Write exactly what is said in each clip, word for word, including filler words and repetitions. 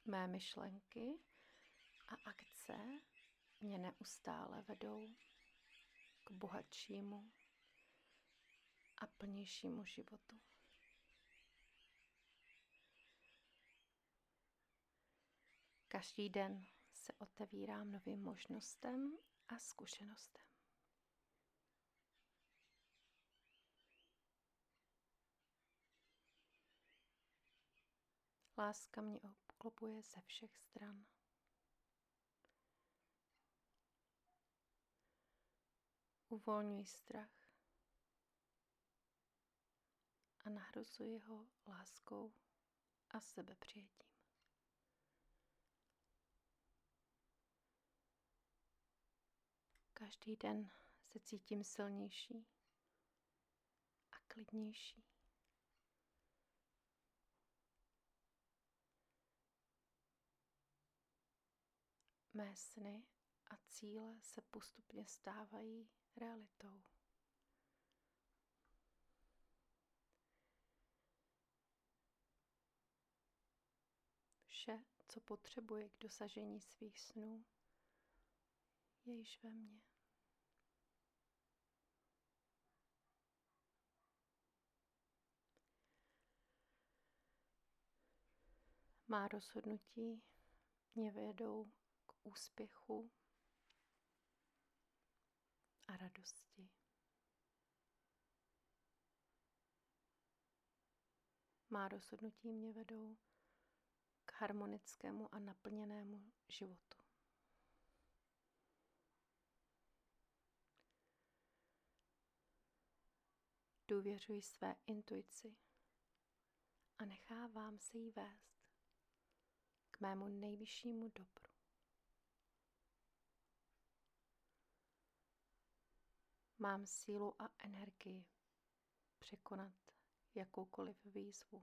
Mé myšlenky a akce mě neustále vedou k bohatšímu a plnějšímu životu. Každý den se otevírám novým možnostem a zkušenostem. Láska mě obklopuje ze všech stran. Uvolňuji strach a nahrazuji ho láskou a sebepřijetím. Každý den se cítím silnější a klidnější. Mé sny a cíle se postupně stávají realitou. Vše, co potřebuji k dosažení svých snů, je již ve mně. Má rozhodnutí mě vedou k úspěchu a radosti. Má rozhodnutí mě vedou k harmonickému a naplněnému životu. Důvěřuji své intuici a nechávám se jí vést k mému nejvyššímu dobru. Mám sílu a energii překonat jakoukoliv výzvu.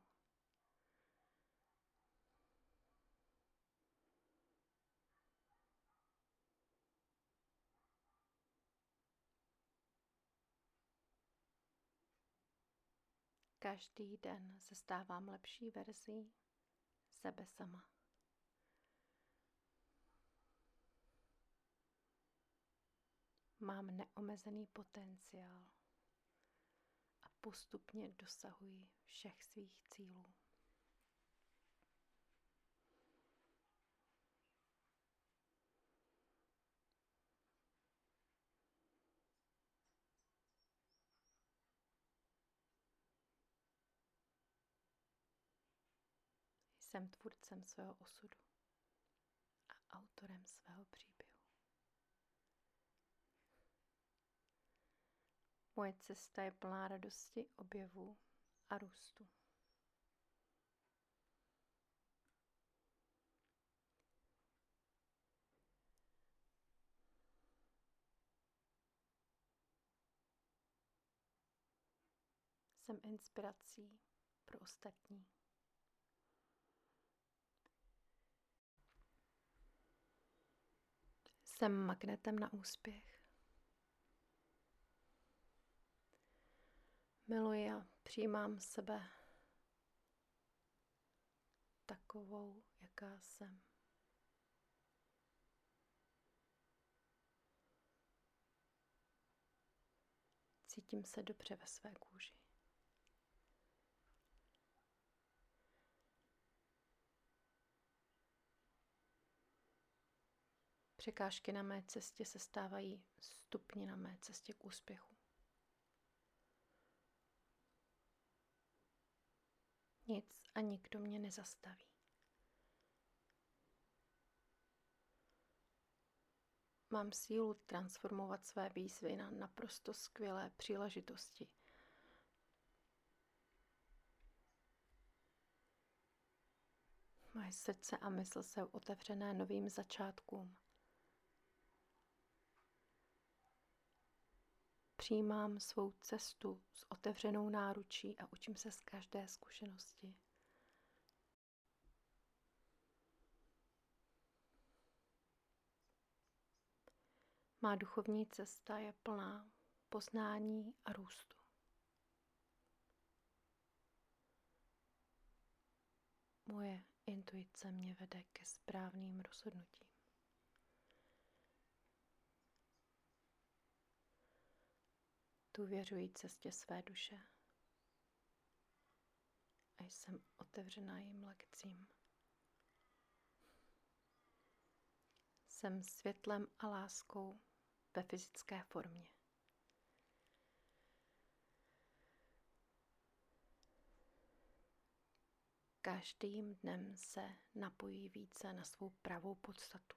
Každý den se stávám lepší verzí sebe sama. Mám neomezený potenciál a postupně dosahuji všech svých cílů. Jsem tvůrcem svého osudu a autorem svého příběhu. Moje cesta je plná radosti, objevu a růstu. Jsem inspirací pro ostatní. Jsem magnetem na úspěch. Miluji a přijímám sebe takovou, jaká jsem. Cítím se dobře ve své kůži. Překážky na mé cestě se stávají stupni na mé cestě k úspěchu. Nic a nikdo mě nezastaví. Mám sílu transformovat své výzvy na naprosto skvělé příležitosti. Moje srdce a mysl jsou otevřené novým začátkům. Přijímám svou cestu s otevřenou náručí a učím se z každé zkušenosti. Má duchovní cesta je plná poznání a růstu. Moje intuice mě vede ke správným rozhodnutím. Důvěřuji cestě své duše a jsem otevřená jejím lekcím. Jsem světlem a láskou ve fyzické formě. Každým dnem se napojí více na svou pravou podstatu.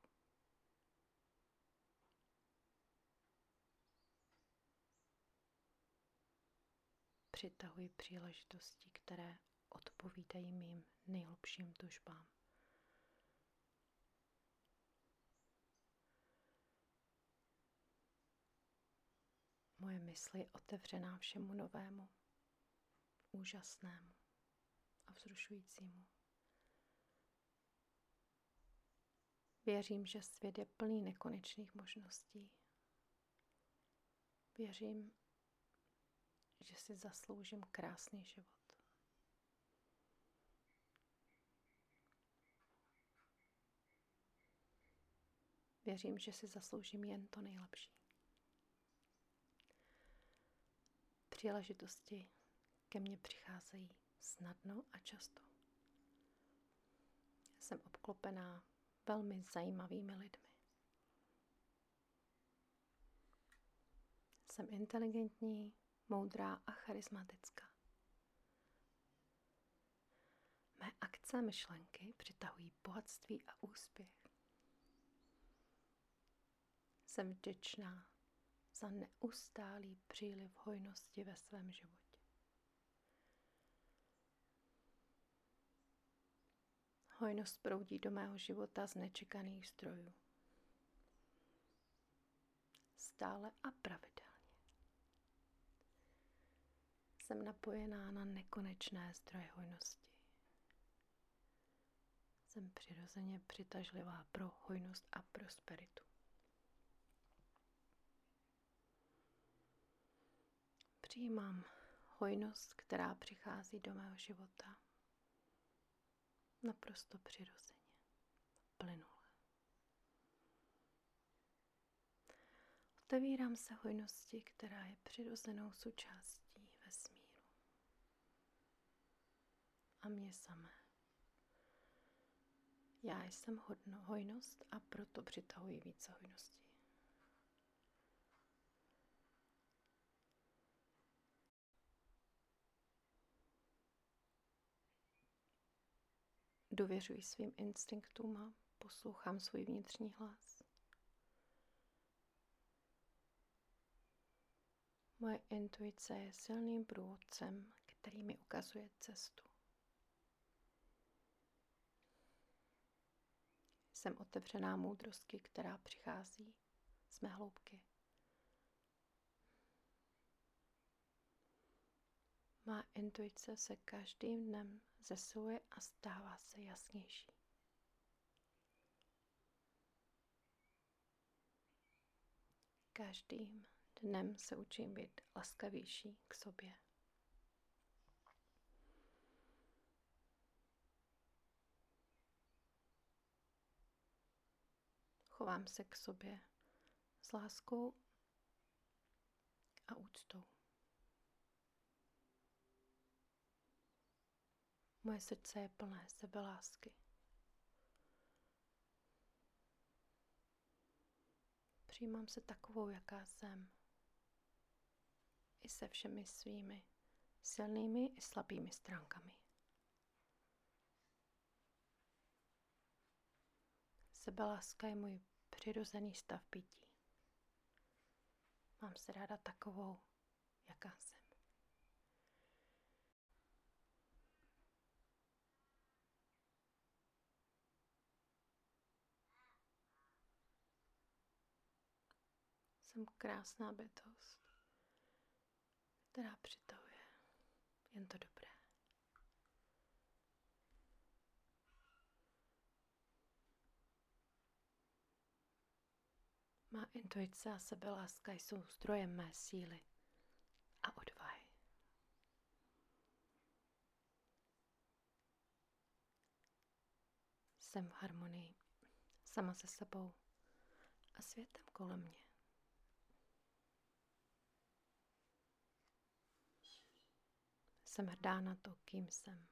Přitahuji příležitosti, které odpovídají mým nejhlubším tužbám. Moje mysl je otevřená všemu novému, úžasnému a vzrušujícímu. Věřím, že svět je plný nekonečných možností. Věřím, že si zasloužím krásný život. Věřím, že si zasloužím jen to nejlepší. Příležitosti ke mně přicházejí snadno a často. Jsem obklopená velmi zajímavými lidmi. Jsem inteligentní, moudrá a charismatická. Mé akce a myšlenky přitahují bohatství a úspěch. Jsem vděčná za neustálý příliv hojnosti ve svém životě. Hojnost proudí do mého života z nečekaných zdrojů. Stále a pravidelně. Jsem napojená na nekonečné zdroje hojnosti. Jsem přirozeně přitažlivá pro hojnost a prosperitu. Přijímám hojnost, která přichází do mého života naprosto přirozeně, plynule. Otevírám se hojnosti, která je přirozenou součástí vesmíru a mě samé. Já jsem hodno hojnost a proto přitahuji více hojnosti. Důvěřuji svým instinktům a poslouchám svůj vnitřní hlas. Moje intuice je silným průvodcem, který mi ukazuje cestu. Jsem otevřená moudrosti, která přichází z mé hloubky. Má intuice se každým dnem zesiluje a stává se jasnější. Každým dnem se učím být laskavější k sobě. Chovám se k sobě s láskou a úctou. Moje srdce je plné sebelásky. Přijímám se takovou, jaká jsem. I se všemi svými silnými i slabými stránkami. Sebeláska je můj přirozený stav bytí. Mám se ráda takovou, jaká jsem. Jsem krásná bytost, která přitahuje jen to dobré. Má intuice a sebeláska jsou zdrojem mé síly a odvahy. jsem v harmonii sama se sebou a světem kolem mě. Jsem hrdá na to, kým jsem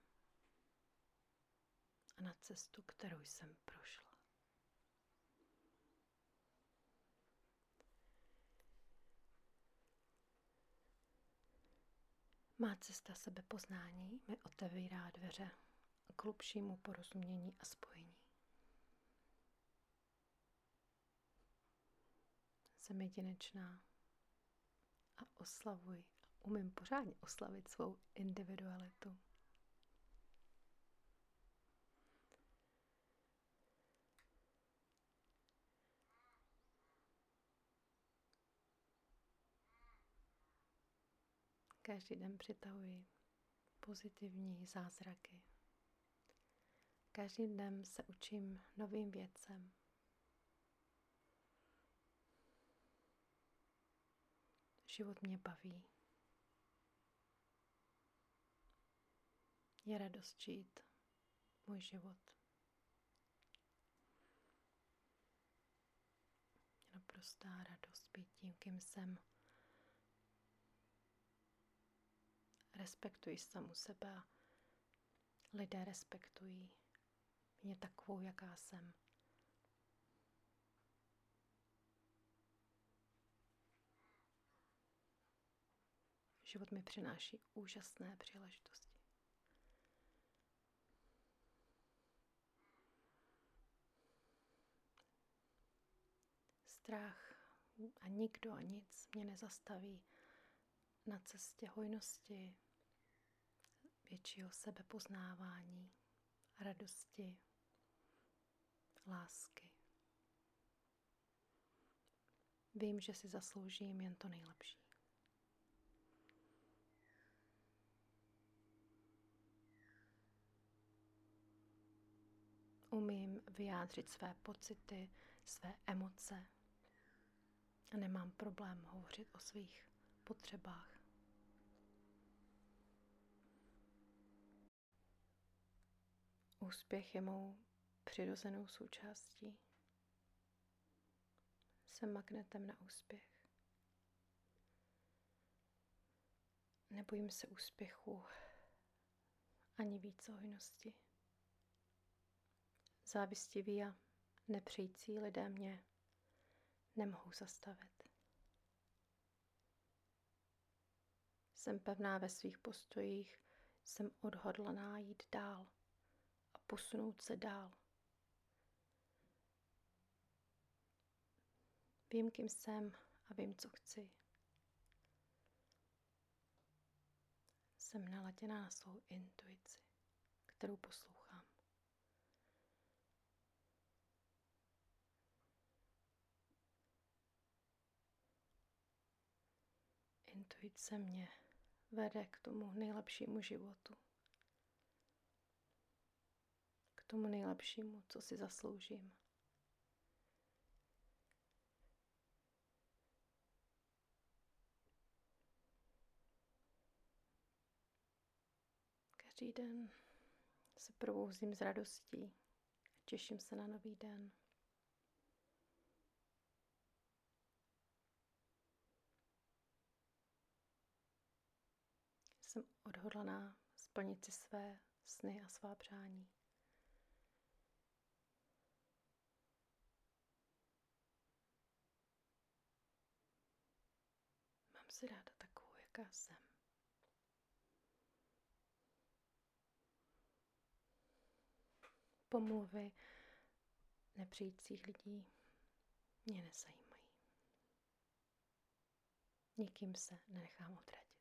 a na cestu, kterou jsem prošla. Má cesta sebepoznání mi otevírá dveře k hlubšímu porozumění a spojení. Jsem jedinečná a oslavuji a umím pořádně oslavit svou individualitu. Každý den přitahuji pozitivní zázraky. Každým dnem se učím novým věcem. Život mě baví. Je radost žít můj život. Je naprostá radost být tím, kým jsem. Respektuji samu sebe a lidé respektují mě takovou, jaká jsem. Život mi přináší úžasné příležitosti. Strach a nikdo a nic mě nezastaví na cestě hojnosti, většího sebepoznávání, radosti, lásky. Vím, že si zasloužím jen to nejlepší. Umím vyjádřit své pocity, své emoce a nemám problém hovořit o svých potřebách. Úspěch je mou přirozenou součástí. Jsem magnetem na úspěch. Nebojím se úspěchu ani víc hojnosti. Závistiví a nepřející lidé mě nemohou zastavit. Jsem pevná ve svých postojích, jsem odhodlaná jít dál a posunout se dál. Vím, kým jsem a vím, co chci. Jsem naladěná na svou intuici, kterou poslouchám. Intuice mě vede k tomu nejlepšímu životu. K tomu nejlepšímu, co si zasloužím. Každý den se probouzím s radostí a těším se na nový den. Jsem odhodlaná splnit si své sny a svá přání. Mám si ráda takovou, jaká jsem. Pomluvy nepřijících lidí mě nezajímají. Nikým se nenechám odradit.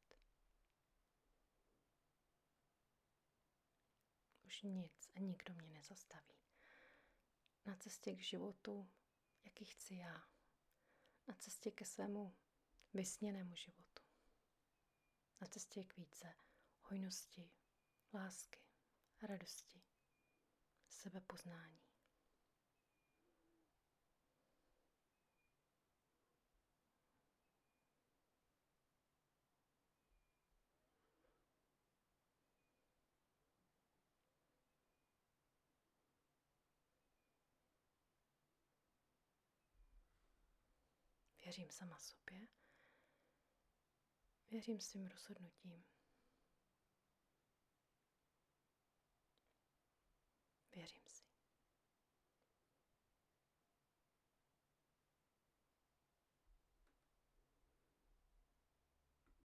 Už nic a nikdo mě nezastaví. Na cestě k životu, jaký chci já. Na cestě ke svému vysněnému životu. Na cestě k více hojnosti, lásky, radosti, sebepoznání. Věřím sama sobě. Věřím svým rozhodnutím.